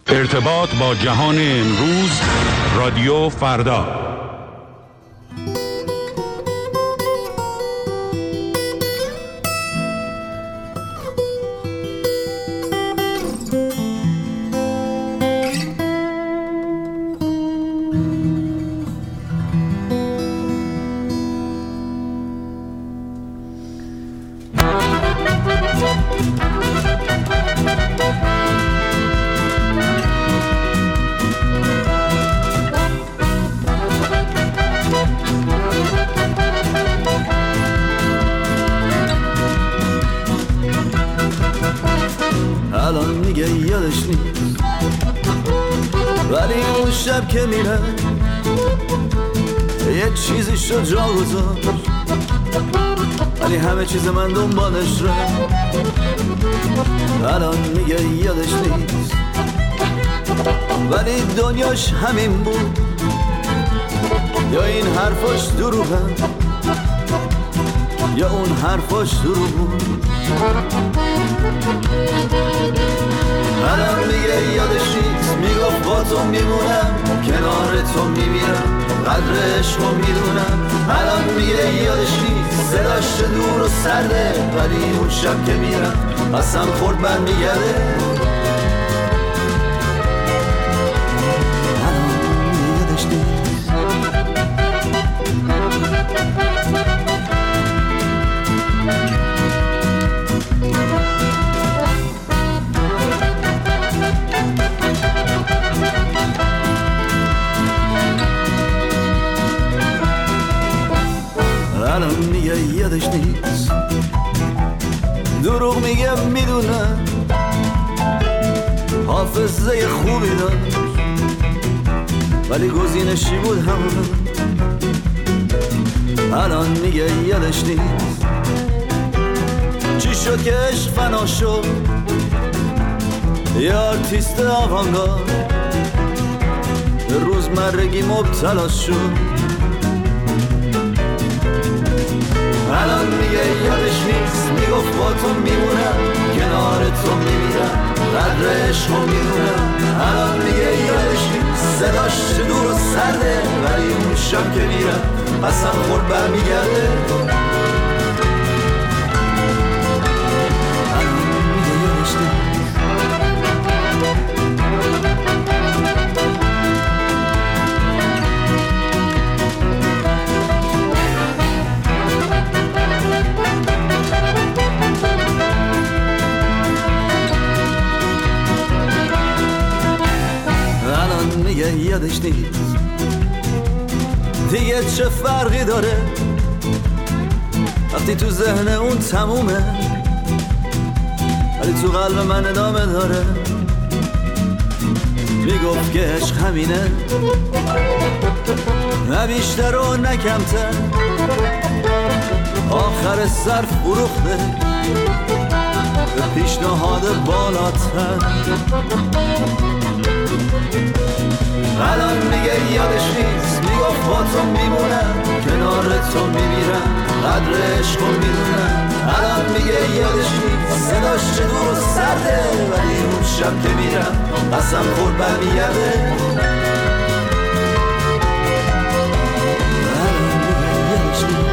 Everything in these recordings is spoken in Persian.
ارتباط با جهان امروز، رادیو فردا. الان میگه یادش نیست، ولی اون شب که میره یه چیزی شد جا گذاشت، ولی همه چیز من دنبالش ره. الان میگه یادش نیست، ولی دنیاش همین بود، یا این حرفاش دروغن یا اون حرفاش دروغ بود. الان میگه یادش نیست، میگفت با تو میمونم، کنار تو میمیرم، قدر عشقو میدونم. الان میگه یادش نیست، صداش دور و سرده، ولی اون شب که میرم قسم خورد برمیگرده. الان میگه یادش نیست. الان میگه یادش نیست، دروغ میگه میدونم، حافظه خوبی داشت ولی گزینشی بود همون. الان میگه یادش نیست، چی شد که عشق فنا شد، یه آرتیست آوانگارد روزمرگی مبتلا شد. الان میگه یادش نیست، میگفت با تو میمونم، کنار تو میمیرم، قدر عشقو میدونم. الان میگه یادش نیست، صداش دور و سرده، ولی اون شب که میرم قسم خورد برمیگرده. الان میگه یادش نیست. میگه یادش نیست، دیگه چه فرقی داره وقتی تو ذهن اون تمومه، ولی تو قلب من ادامه داره. میگفت که عشق همینه، نه بیشتر و نه کمتر، آخر سر فروخته به پیشنهاد بالاتر. الان میگه یادش نیست، میگفت با تو میمونم، کنار تو میمیرم، قدر عشقو میدونم. الان میگه یادش نیست، صداش چه دور و سرده، ولی اون شب که میرم قسم خورد برمیگرده. الان میگه یادش نیست.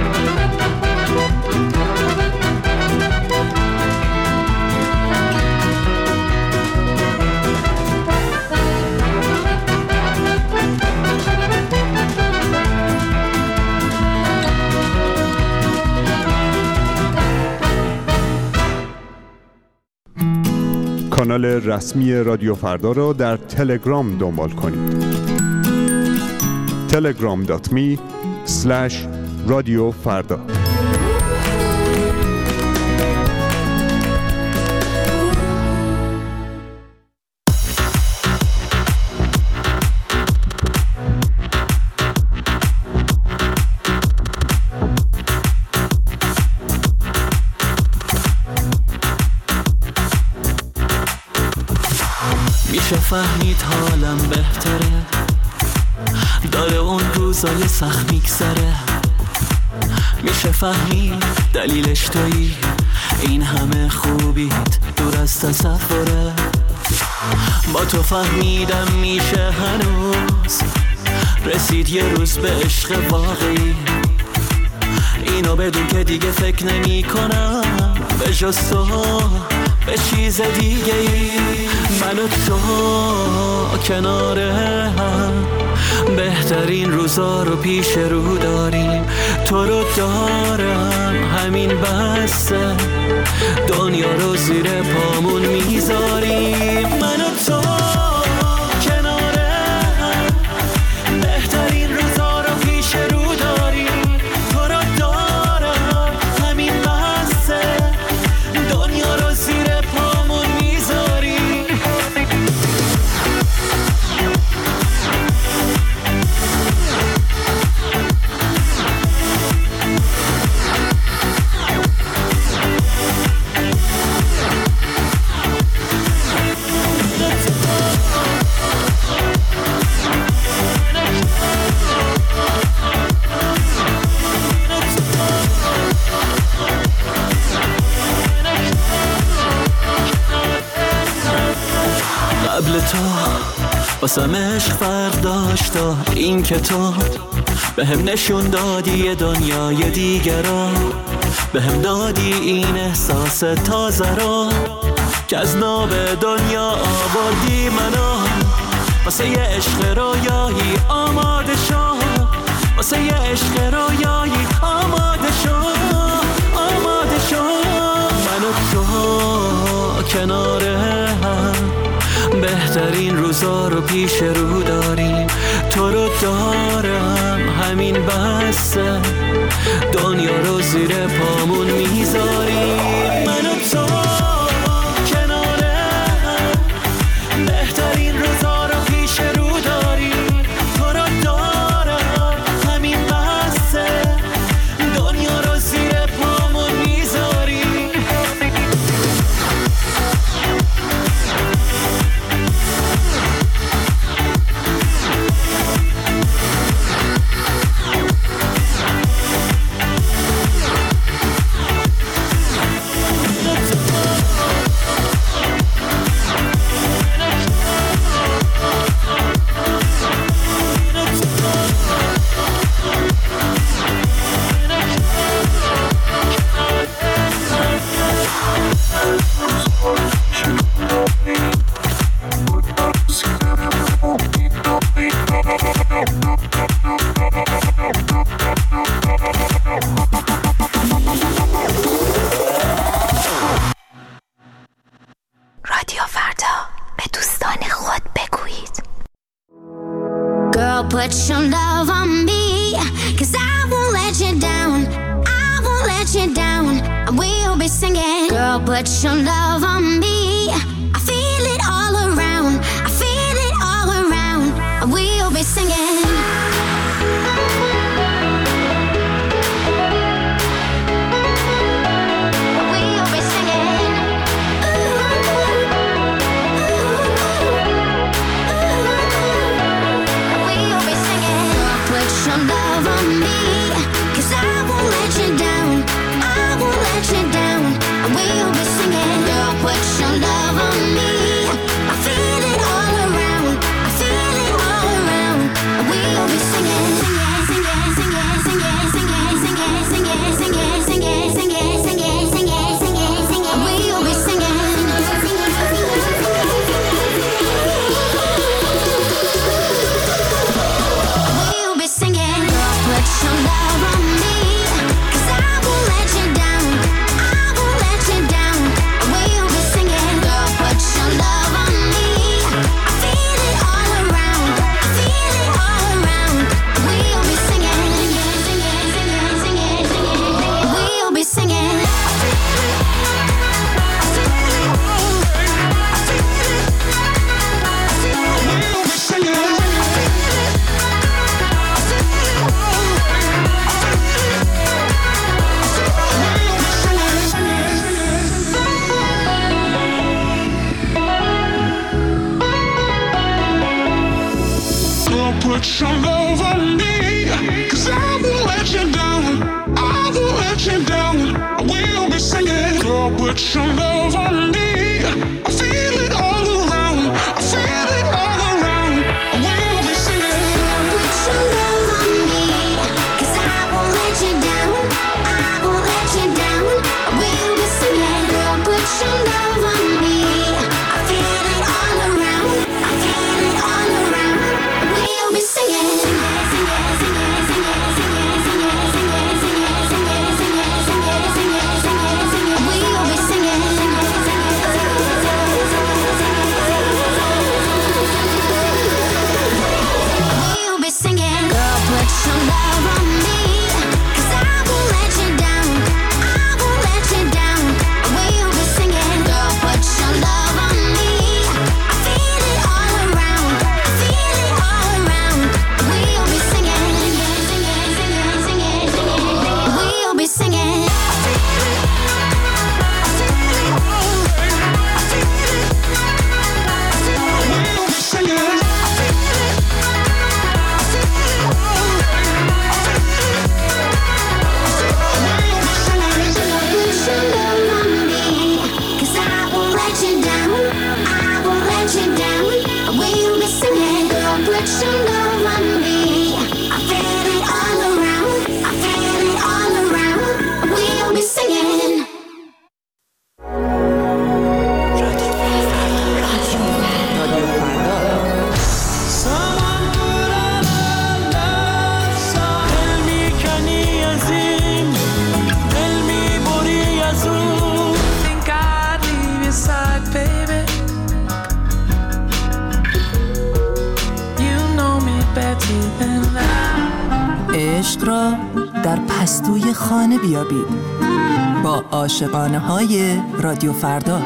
کانال رسمی رادیو فردا را در تلگرام دنبال کنید. telegram.me/رادیو فردا. میشه فهمید حالم بهتره، داره اون روزای سخت میگذره. میشه فهمید دلیلش تویی، این همه خوبیت دور از تصوره. با تو فهمیدم میشه هنوز رسید یه روز به عشق واقعی، اینو بدون که دیگه فکر نمی کنم به جز تو به چیز دیگه ای. من و تو کنار هم بهترین روزا رو پیش رو داریم، تو رو دارم همین بسته دنیا رو زیر پامون میذاریم. من و تو کنار هم بهترین روزا رو پیش رو داریم، تو رو دارم همین بسته دنیا رو زیر پامون میذاریم. قبل تو واسم عشق فرق داشتا، این که تو به هم نشون دادی یه دنیای دیگر رو، به هم دادی این احساس تازه رو که از ناب دنیا آوردی منو. واسه یه عشق رویایی آماده شو، واسه یه عشق رویایی آماده شو، آماده شو. من و تو کنار هم بهترین روزا رو پیش رو داریم، تو رو دارم همین بسته دنیا رو زیر پامون میذاریم. من و تو کنار هم بهترین روزا رو پیش رو داریم، تو رو دارم همین بسته دنیا رو زیر پامون میذاریم. رادیو فردا به دوستان خود بگویید. Girl, put your love on me, 'cause I won't let you down, I won't let you down, and we'll be singing. Girl, put your love on me, I feel it all around, I feel it all around, and we'll be singing. Put your love on me, 'cause I won't let you down, I won't let you down, I will be singing. Girl, put your love on me, I feel it all around, I feel you down, we'll be singing. Girl, put your love on me. I feel it all around. I feel it all around. We'll be singing. عشق را در پستوی خانه بیابید با عاشقانه های رادیو فردا.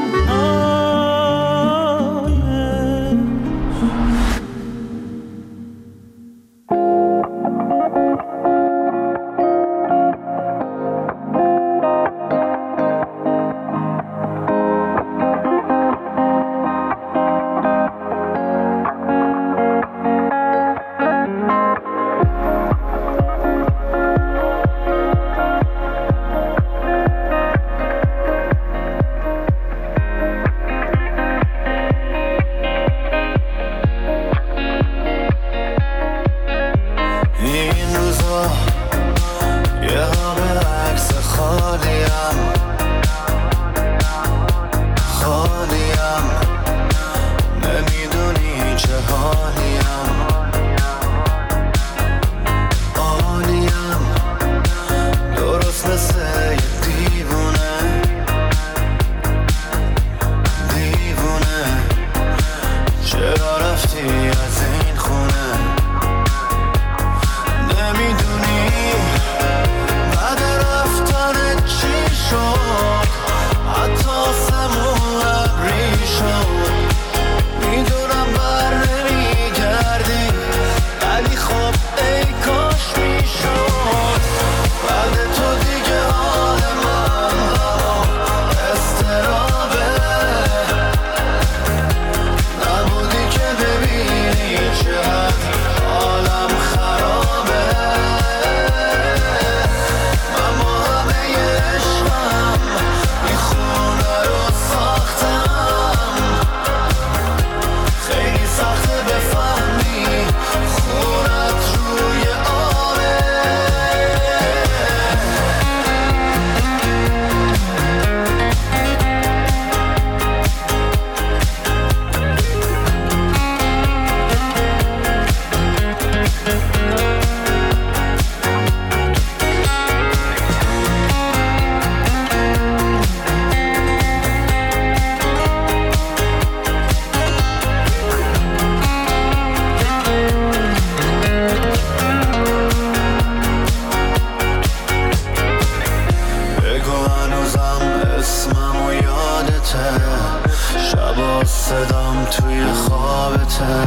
صدام توی خوابته،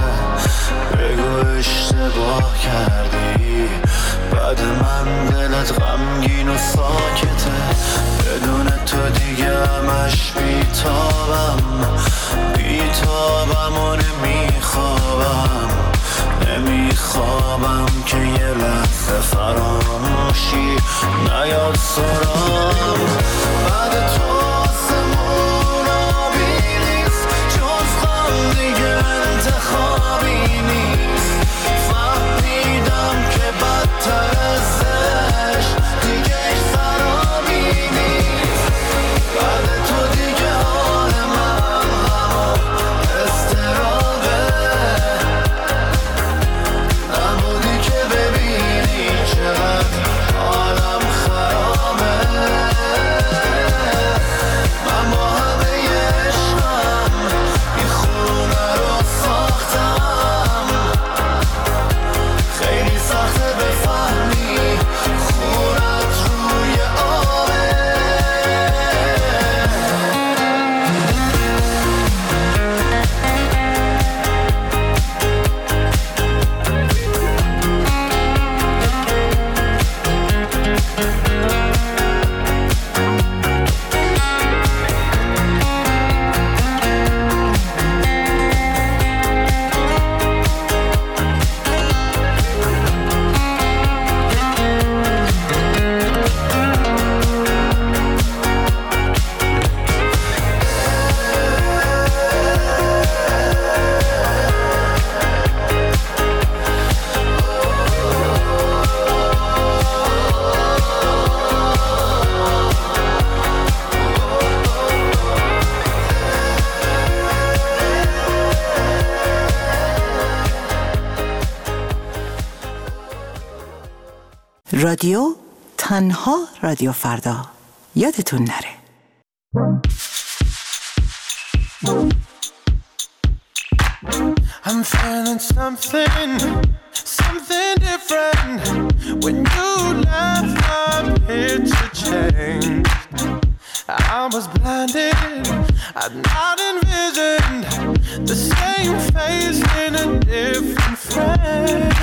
بگو اشتباه کردی، بعد من دلت غمگین و ساکته، بدون تو دیگه همش بیتابم و نمیخوابم که یه لحظه فراموشی نیاد سرام. بعد تو آسمون آبی نیست، جز غم دیگه انتخابی نیست، فهمیدم که بدتر ازش دیگه سرابی نیست. بعد تو دیگه حال من همون استرابه، نبودی که ببینی چقدر حالم خرابه. رادیو تنها رادیو فردا. یادتون نره. I'm feeling something different. When you left, my picture changed. I was blinded, I'd not envisioned the same face in a different frame.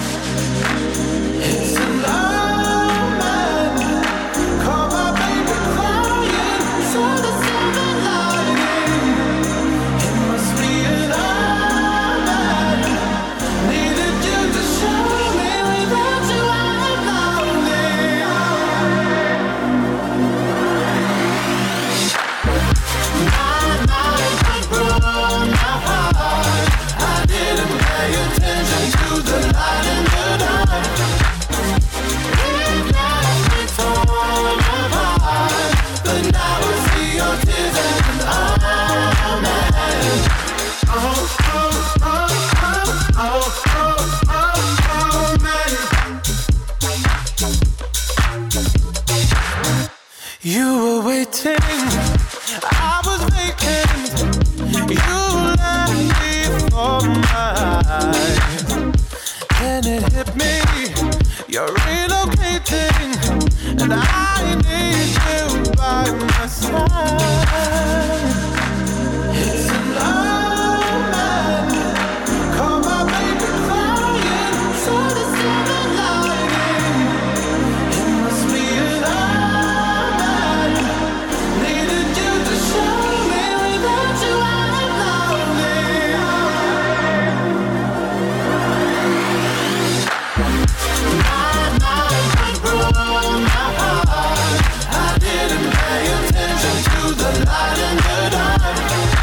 It's a long man, call my baby crying, saw the silver lining. It must be an omen, needed you to show me without you I'm lonely. My mind was broken, my heart, I didn't pay attention to the light in the dark. It left me torn apart, but now I see your tears and an omen. Oh, oh, oh, oh, oh, oh, oh, man. You were waiting, I was vacant. You left me for my eyes. Then it hit me, you're relocating, and I need you by my side. It's an omen, call my baby crying, saw the silver lining. It must be an omen, needed you to show me without you I'm lonely. My mind was broken, my heart, I didn't pay attention to the light in the dark.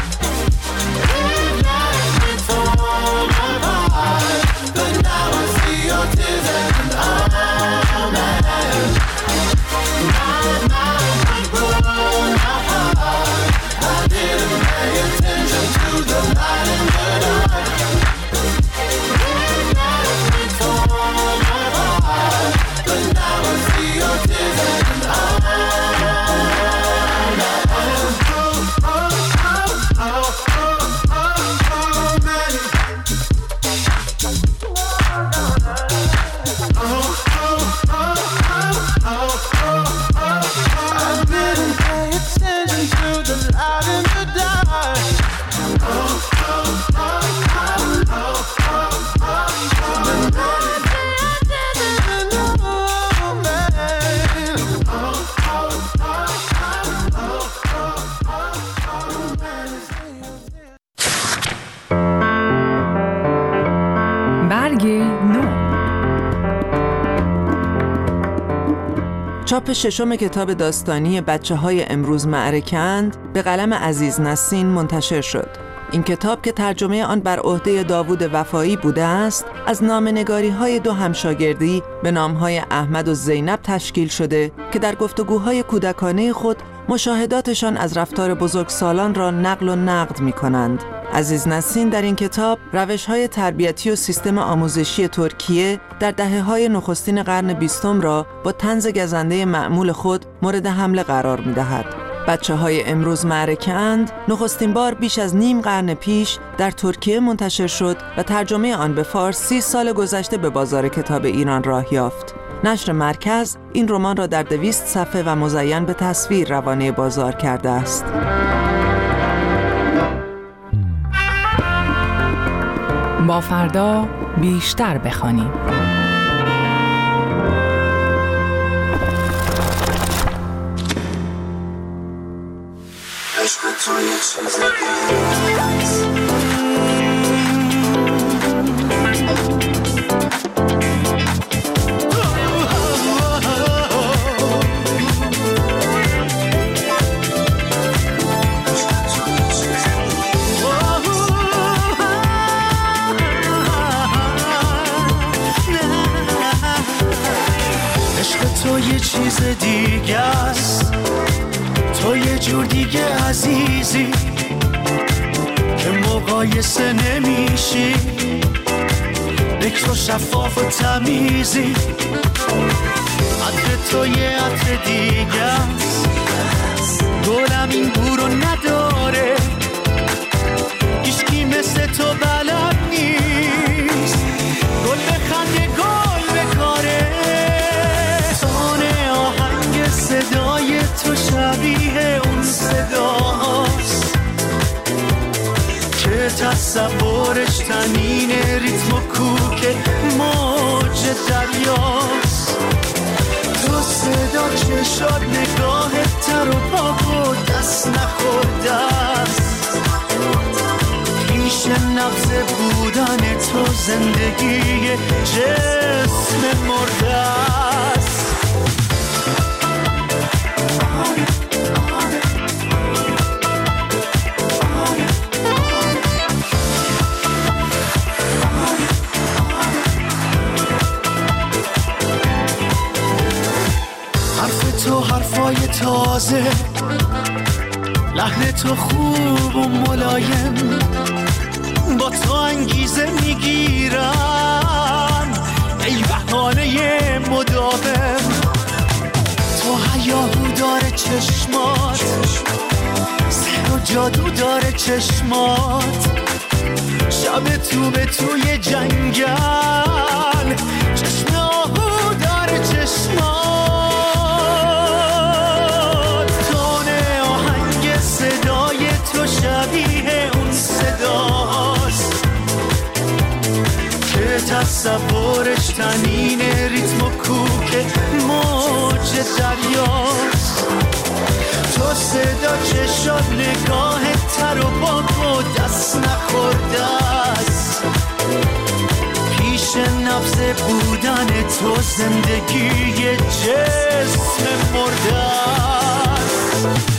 It left me torn apart, but now I see your tears and an omen. My mind was broken, my heart, I didn't pay attention to the light in the dark. It left me torn apart, but now I see your tears and an I didn't pay attention to the light in the dark. برگ نو. چاپ ششم کتاب داستانی بچه‌های امروز معرکه‌اند به قلم عزیز نسین منتشر شد. این کتاب که ترجمه آن بر عهده داوود وفایی بوده است، از نامه‌نگاری‌های دو همشاگردی به نام‌های احمد و زینب تشکیل شده که در گفتگوهای کودکانه خود مشاهداتشان از رفتار بزرگسالان را نقل و نقد می‌کنند. عزیز نسین در این کتاب روش‌های تربیتی و سیستم آموزشی ترکیه در دهه‌های نخستین قرن 20 را با طنز گزنده معمول خود مورد حمله قرار می‌دهد. بچه‌های امروز معرکه‌اند نخستین بار بیش از نیم قرن پیش در ترکیه منتشر شد و ترجمه آن به فارسی 30 سال گذشته به بازار کتاب ایران راه یافت. نشر مرکز این رمان را در 200 صفحه و مزین به تصویر روانه بازار کرده است. با فردا بیشتر بخوانیم. تو یه چیز دیگه است، تو یه جور دیگه عزیزی که مقایسه نمیشی، بکر و شفاف و تمیزی، عطر تو یه عطر دیگه است، گلم این بورو نداره، هیچکی مثل تو بلد نیست، گل بخنده گل بکاره، تانه آهنگ صدای تو شبیه اون صداست که تصورش تنین ریتم و کوک موج دریاست، تو صدا چشات نگاه تر و پاک و دست نخورده است، پیش نبض بودن تو زندگی جسم مرده است. حرف تو حرفای تازه، لحن تو خوب و ملایم، با تو انگیزه میگیرن ای بهانه مداوم، تو هیاهو داره چشمات، سحر و جادو داره چشمات، شب تو به توی جنگل، چشم آهو داره چشمات، تانه آهنگ صدای تو شبیه اون صداست که تصورش تنین ریتم و کوک موج دریاست، تو صدا چشات نگاه تر و پاک و دست نخورده است، پیش نبض بودن تو زندگی جسم مرده است.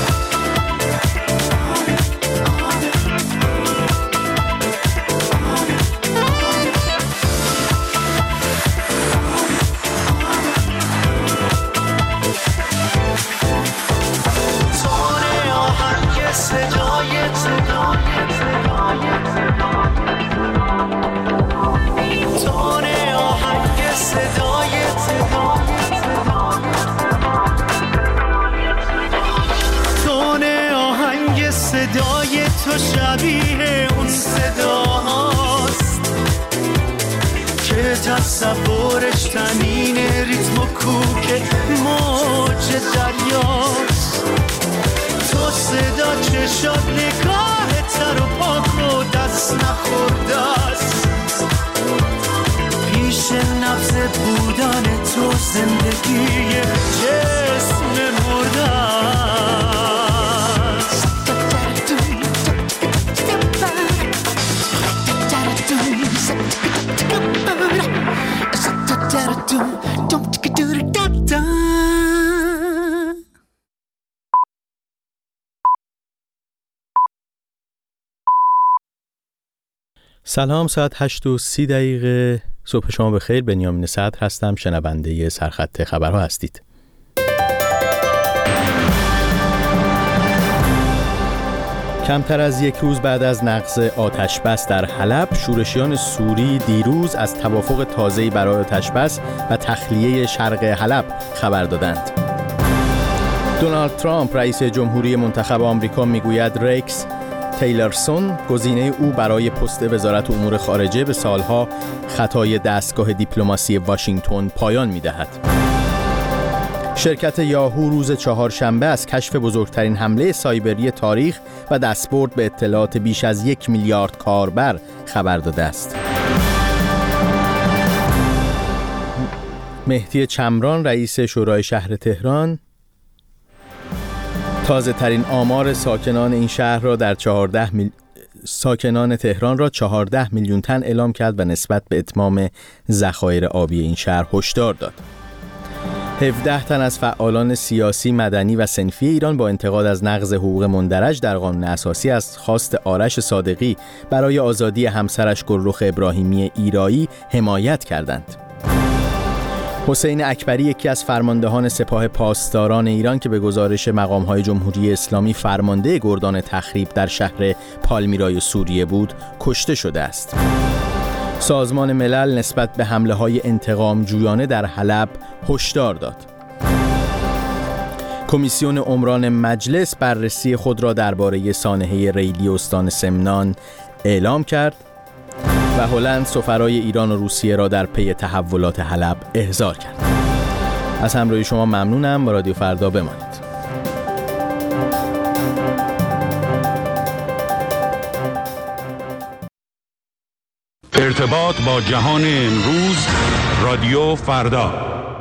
صدای تو شبیه اون صداست که تصورش تنین ریتم و کوک موج دریاست، تو صدا چشات نگاه تر و پاک و دست نخورده است، پیش نبض بودن تو زندگی جسم مرده است. سلام، ساعت 8:30 صبح شما بخیر. بنیامین صدر هستم، شنونده سرخط خبرها هستید. کمتر از یک روز بعد از نقض آتش‌بس در حلب، شورشیان سوری دیروز از توافق تازه‌ای برای آتش‌بس و تخلیه شرق حلب خبر دادند. دونالد ترامپ رئیس جمهوری منتخب آمریکا میگوید ریکس تیلرسون گزینه او برای پست وزارت امور خارجه به سالها خطای دستگاه دیپلماسی واشنگتن پایان می‌دهد. شرکت یاهو روز چهارشنبه از کشف بزرگترین حمله سایبری تاریخ و دستبرد به اطلاعات بیش از 1 میلیارد کاربر خبر داده است. مهدی چمران رئیس شورای شهر تهران تازه ترین آمار ساکنان این شهر را در ساکنان تهران را 14 میلیون تن اعلام کرد و نسبت به اتمام ذخایر آبی این شهر هشدار داد. 17 تن از فعالان سیاسی، مدنی و صنفی ایران با انتقاد از نقض حقوق مندرج در قانون اساسی از خواست آرش صادقی برای آزادی همسرش گلرخ ابراهیمی ایرایی حمایت کردند. حسین اکبری، یکی از فرماندهان سپاه پاسداران ایران که به گزارش مقام‌های جمهوری اسلامی فرمانده گردان تخریب در شهر پالمیرای سوریه بود، کشته شده است. سازمان ملل نسبت به حمله‌های انتقام جویانه در حلب هشدار داد. کمیسیون عمران مجلس بررسی خود را درباره سانحه ریلی استان سمنان اعلام کرد و هلند سفرای ایران و روسیه را در پی تحولات حلب احضار کرد. از همراهی شما ممنونم. با رادیو فردا بمانید. ارتباط با جهان امروز، رادیو فردا.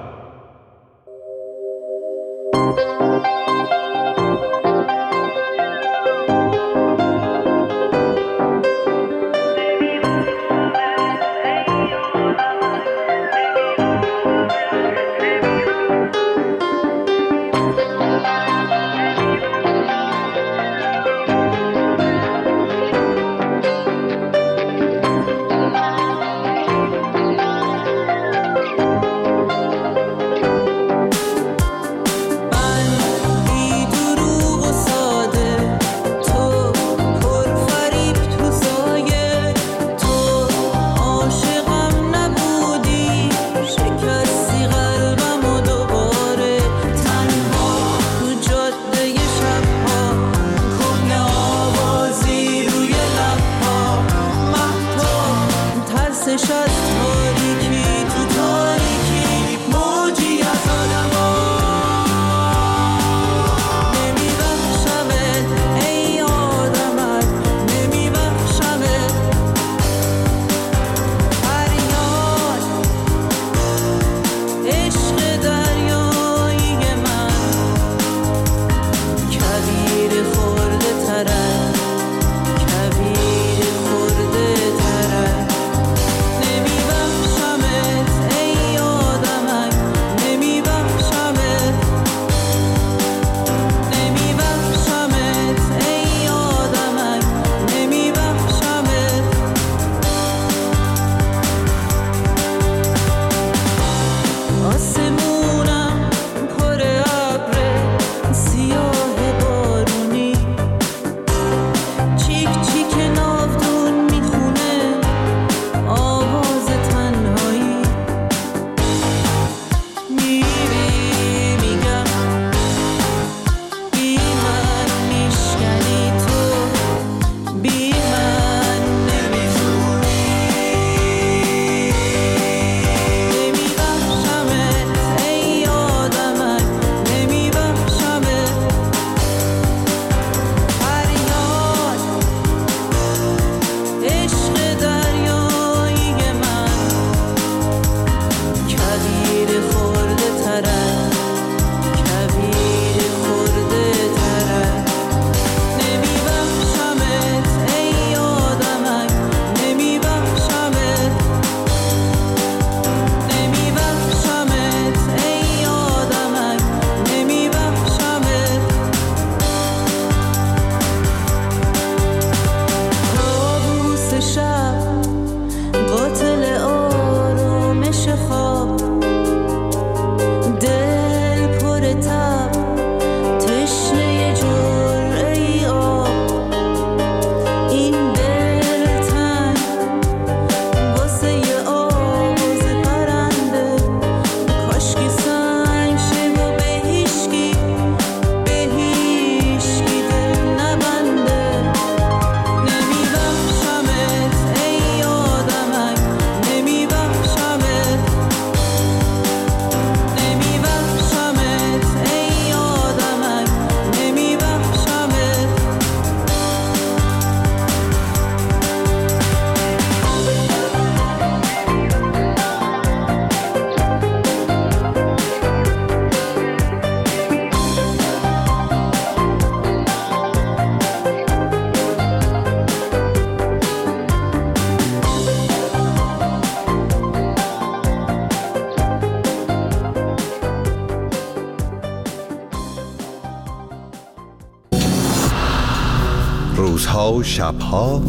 روزها و شبها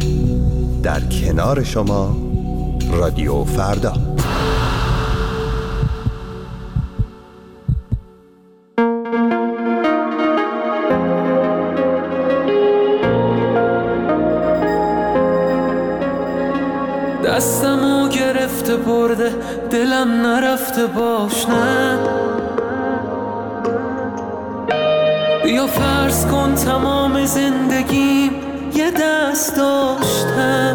در کنار شما رادیو فردا. دستمو گرفته برده دلم نرفته باش نه. بیا فرض کن تمام زندگیم یه دست داشتم.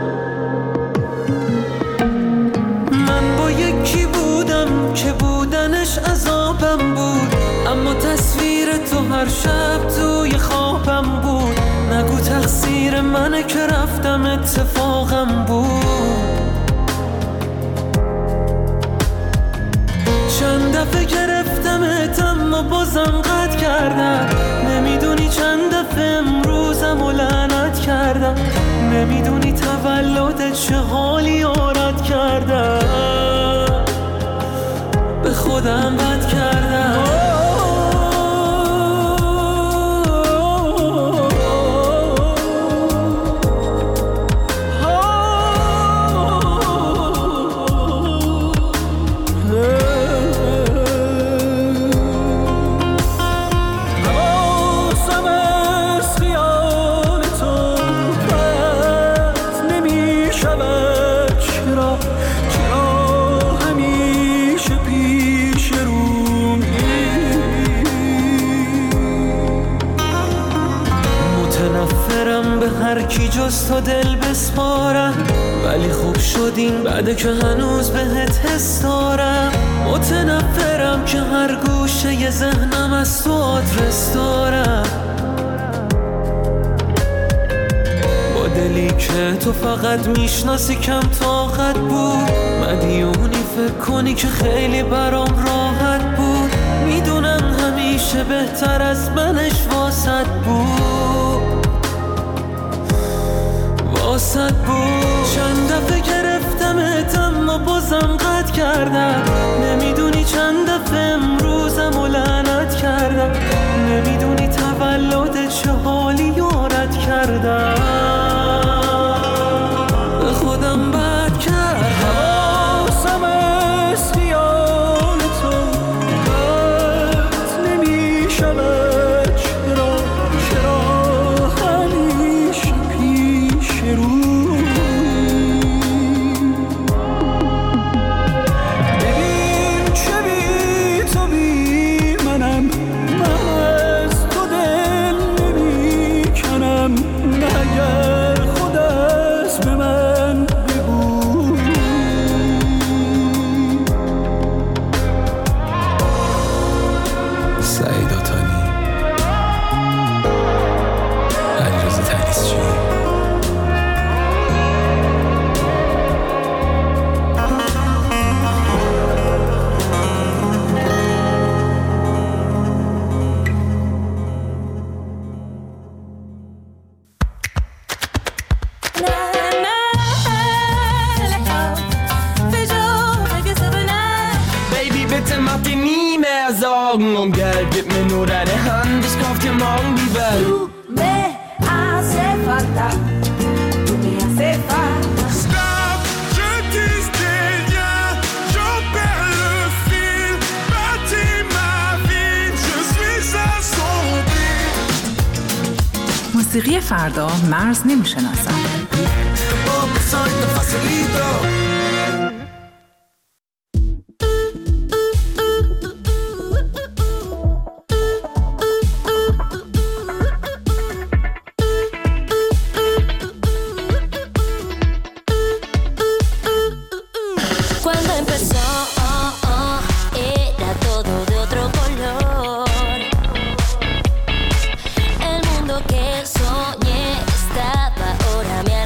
من با یکی بودم که بودنش عذابم بود، اما تصویر تو هر شب توی خوابم بود. نگو تقصیر منه که رفتم اتفاقم بود. چند دفعه گرفتمت اما بازم قطع کردم. نمیدونی چند دفعه امروزم لعنت کردم. نمیدونی تولدت چه حالی آرد کردم. به خودم بد کردم. هر کی جز تو دل بسپارم، ولی خوب شدین بعد که هنوز بهت حس دارم. متنفرم که هر گوشه ی ذهنم از تو آدرس دارم. با دلی که تو فقط میشناسی کم طاقت بود. مدیونی فکر کنی که خیلی برام راحت بود. میدونم همیشه بهتر از منش واسط بود. واسط بود. چند دفعه گرفتمت اما بازم قطع کردم. نمیدونی چند دفعه امروزم لعنت کردم. نمیدونی تولدت چه حالی یارت کردم. به خودم بد کردم. حواسم از خیال تو قطع نمیشود. چرا همیشه پیش رو. ببین چه بی تو بی منم. من از تو دل نمی کنم. مگر خود از به من بگو. سعید آتانی، علیرضا تلیسچی. Baby, bitte mach dir nie mehr Sorgen um Geld. Gib mir nur deine Hand, ich kauf dir morgen die Welt. Tu me hace falta, tu me hace falta. Stop, je dis des liens, j'en perds le fil. Bâtis ma vie, je suis assombri. موسیقی فردا مرز نمیشناسم. Cuando empezó, era todo de otro color. El mundo que soñé estaba ahora a mi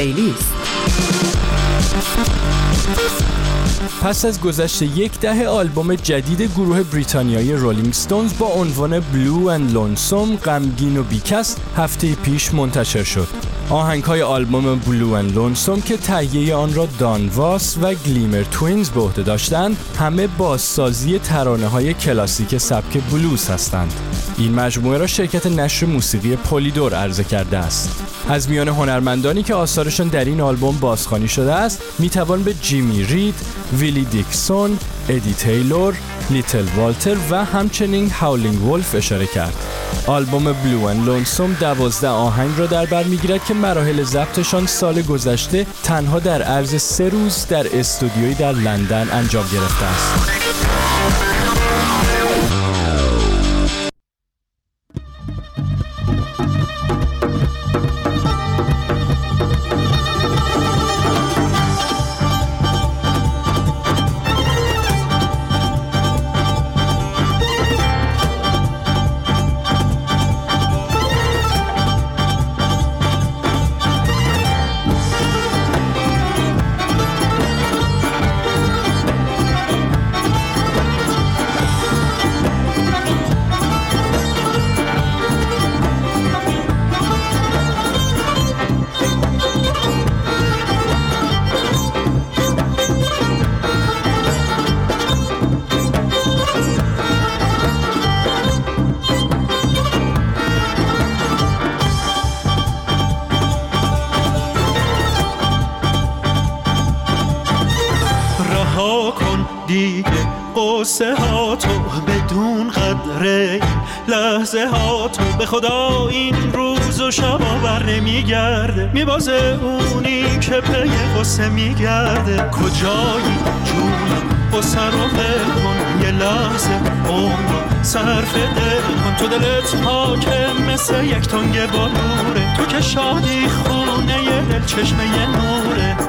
پلیلیست. پس از گذشت 10 دهه آلبوم جدید گروه بریتانیایی رولینگ ستونز با عنوان بلو اند لونسوم، غمگین و بیکس، هفته پیش منتشر شد. آهنگ‌های آلبوم بلو اند لونسوم که تهیه آن را دان واس و گلیمر توینز به عهده داشتند، همه بازسازی ترانه‌های کلاسیک سبک بلوز هستند. این مجموعه را شرکت نشر موسیقی پولیدور عرضه کرده است. از میان هنرمندانی که آثارشان در این آلبوم بازخوانی شده است، میتوان به جیمی رید، ویلی دیکسون، ادی تیلور، لیتل والتر و همچنین هاولینگ ولف اشاره کرد. آلبوم بلو اند لونسوم 12 آهنگ را در بر میگیرد که مراحل ضبطشان سال گذشته تنها در عرض 3 روز در استودیویی در لندن انجام گرفته است. قصه ها تو بدون قدره، لحظه ها تو به خدا این روز و شبا بر نمیگرده، میبازه اونی که پی قصه میگرده. کجایی جونم قصه رو ول کن، یه لحظه عمر صرف دل کن. تو دلت حاکم مثل یک تنگ بالوره، تو که شادی خونه یه دل چشمه یه نوره.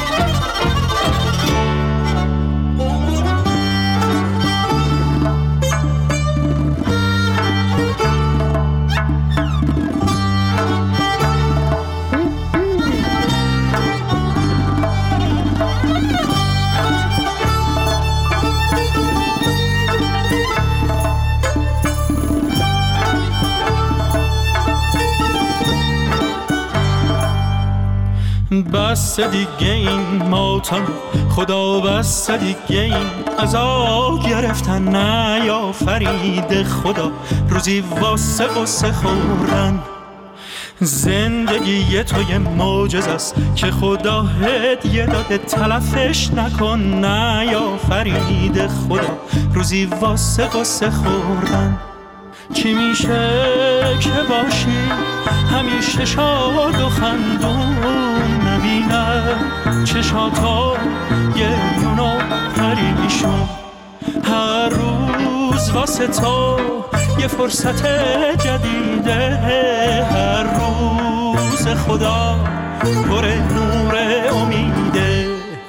بس دیگه این ماتم خدا، بس دیگه این عذاب گرفتن نیافرید خدا، روزی واسه قصه خوردن. زندگی تو یه معجزه است که خدا هدیه داده، تلفش نکن نیافرید خدا، روزی واسه قصه خوردن. چی میشه که باشی همیشه شاد و خندون، نبینم چشاتا گریون و پریشون. هر روز واسه تو یه فرصت جدیده، هر روز خدا پر نور امیده.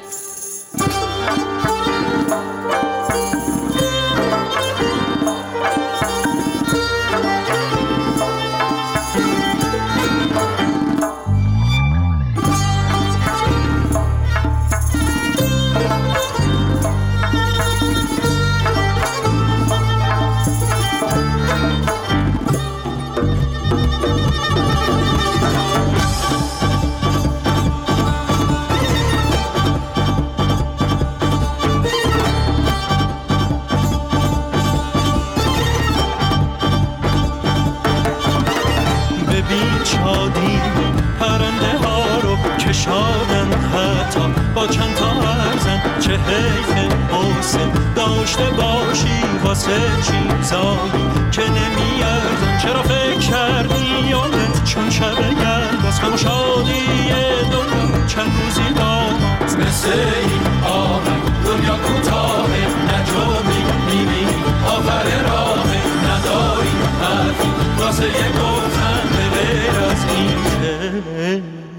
با چند تا ارزن چه حیف حسن داشته باشی واسه چیزایی که نمیارزن. چرا فکر کردی یادت چون شب گرد غم و شادی دنیا چند روزی داماز، مثل این آهنگ دنیا کوتاه نجومی میبینی آخر راه، نداری حرفی واسه یه گفتن به غیر از این که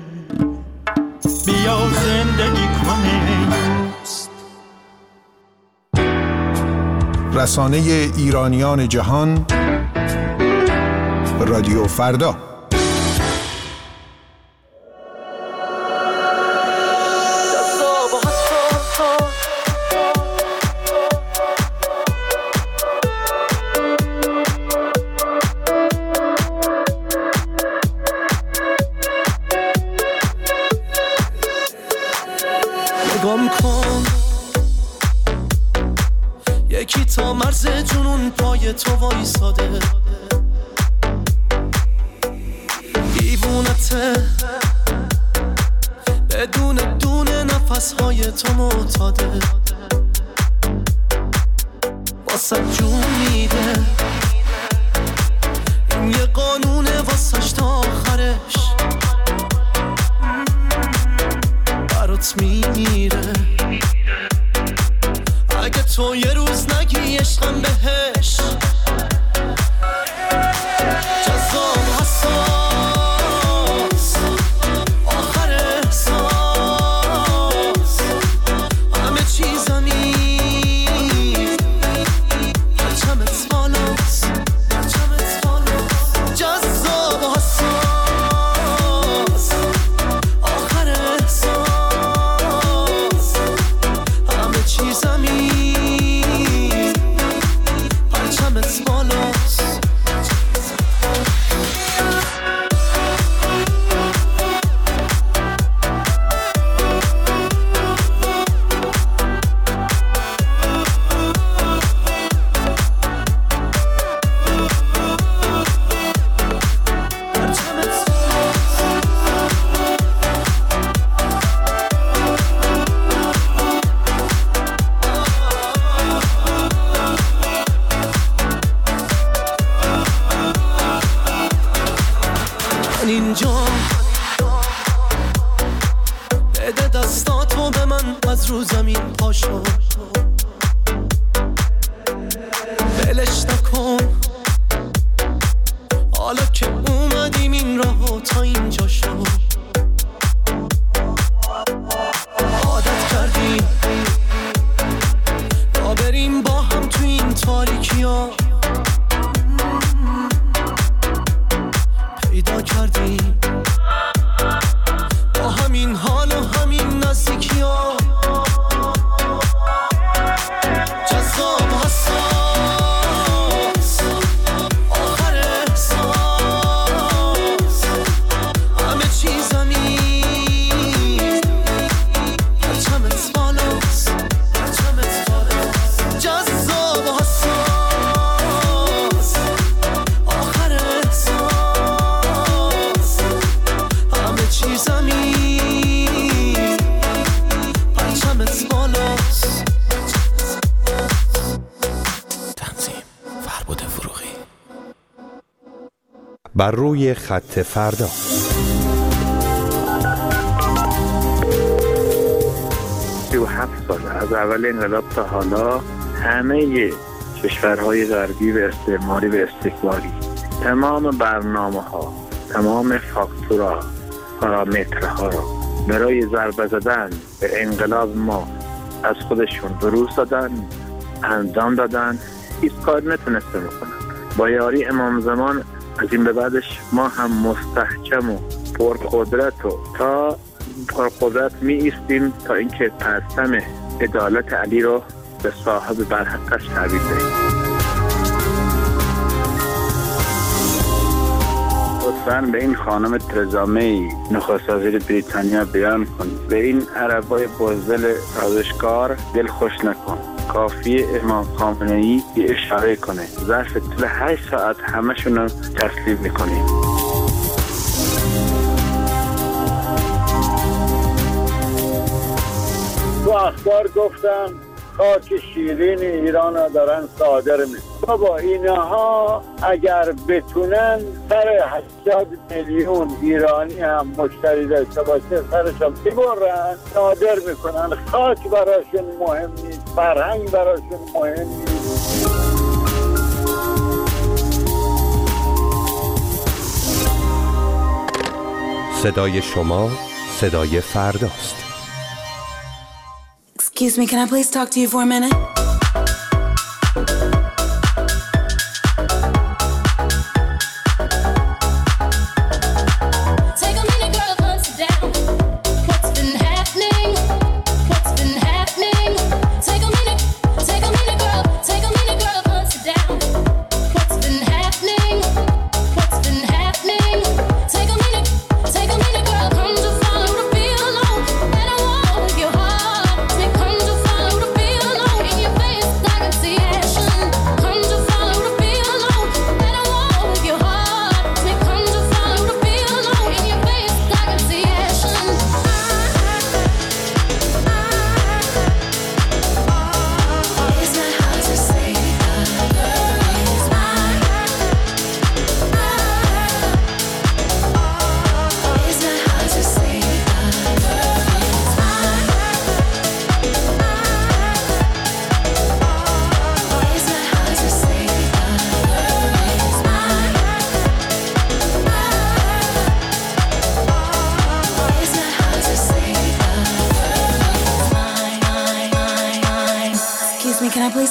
بیا زندگی کنه دوست. رسانه ایرانیان جهان، رادیو فردا. یکی تا مرز جنون پای تو وایساده، دیوونته بدون دونه نفسهای تو معتاده، واسه جون میده، این یه قانونه واسش تا آخرش برات میمیره. اگه تو یه روز نگی عشقم بهش، جذاب حساس آخر احساس، همه چیزمی پرچمت بالاست، جذاب حساس آخر احساس، همه چیزمی پرچمت بالاست. اینجا بده دستاتو به من، از رو زمین پاشو بلش نکن، حالا که اومدیم این راهو تا اینجا شو، عادت کردیم تا بریم با هم تو این تاریکی ها، پیدا کردیم با همین حال و همین نزدیکی ها، جذاب حساس آخر احساس، همه چیزمی پرچمت بالاست، جذاب حساس آخر احساس، همه چیزمی پرچمت بالاست. تنظیم فربود فروغی. بر روی خط فردا. و 7 سال از اول انقلاب تا حالا همه کشورهای غربی و استعماری و استکباری تمام برنامه‌ها، تمام فاکتورها، پارامترها را برای ضربه زدن به انقلاب ما از خودشون بروز دادن، انجام دادن، هیچ کار نتونسته بکنن. با یاری امام زمان از این به بعدش ما هم مستحکم و پرقدرت و تا پرقدرت می ایستیم تا اینکه پرچم عدالت علی رو به صاحب برحقش تحویل دهیم. لطفاً به این خانم ترزا می نخست وزیر بریتانیا بیان کن، به این عربای بزدل سازشکار دل خوش نکن. کافیه امام خامنه‌ای یه اشاره کنه، ظرف طول 8 ساعت همشون رو تسلیم میکنیم. تو اخبار گفتم خاک شیرین ایران را دارن صادر میکنن. بابا اینها اگر بتونن سر 80 میلیون ایرانی هم مشتری داشته باشه سرشون میبرن صادر میکنن. خاک براشون مهم نیست، فرهنگ براشون مهم نیست. صدای شما صدای فرداست. Excuse me, can I please talk to you for a minute? See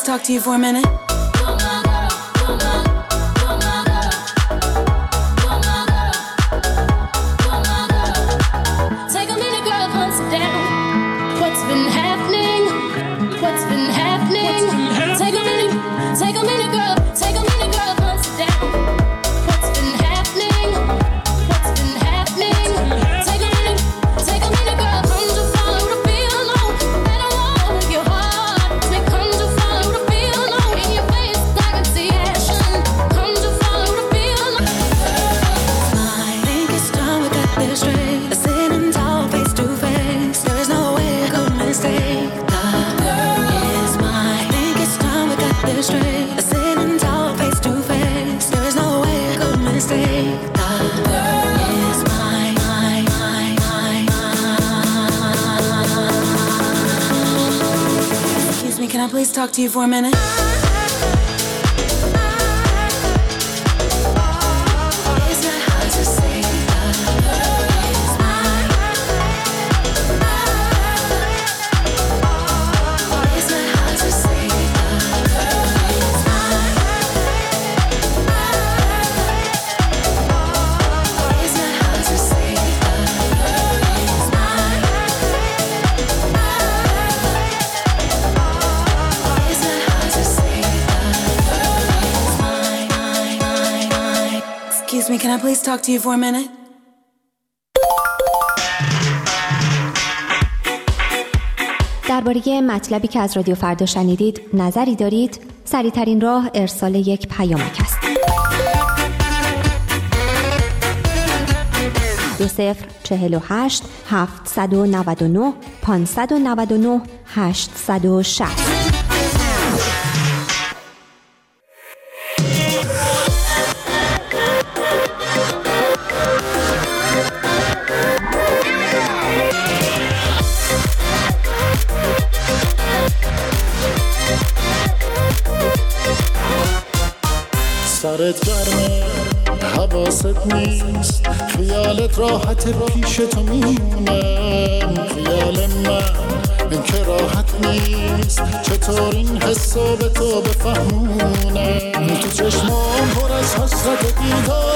talk to you for a minute? Take a minute, girl, calm down. What's been happening? What's been happening? Take a minute, girl. Take a minute, girl, calm down. What's been happening? What's been happening? Take a minute, girl. Come to follow the feel, low. And I want your heart. Say, come to follow the feel, low. In your face, I can see action. Come to follow the feel, low. I think it's time we got this straight. Sitting tall, face to face. There is no way I could mistake the girl is mine. I think it's time we got this straight. Sitting tall, face to face. There is no way I could mistake the girl is mine. Excuse me, can I please talk to you for a minute? It's not hard to say the girl is mine. It's not hard to say the girl is mine. It's not hard to say the girl is mine. It's not hard to say the girl is mine. Excuse me, can I please talk to you for a minute? درباره مطلبی که از رادیو فردا شنیدید نظری دارید؟ سریع‌ترین راه ارسال یک پیامک است. 2048 799 599 860. سرت گرمه حواست نیست خیالت راحت پیش تو میمونه خیال من که راحت نیست چطور این حسو به تو بفهمونه تو چشمام پر از حسرت دیدار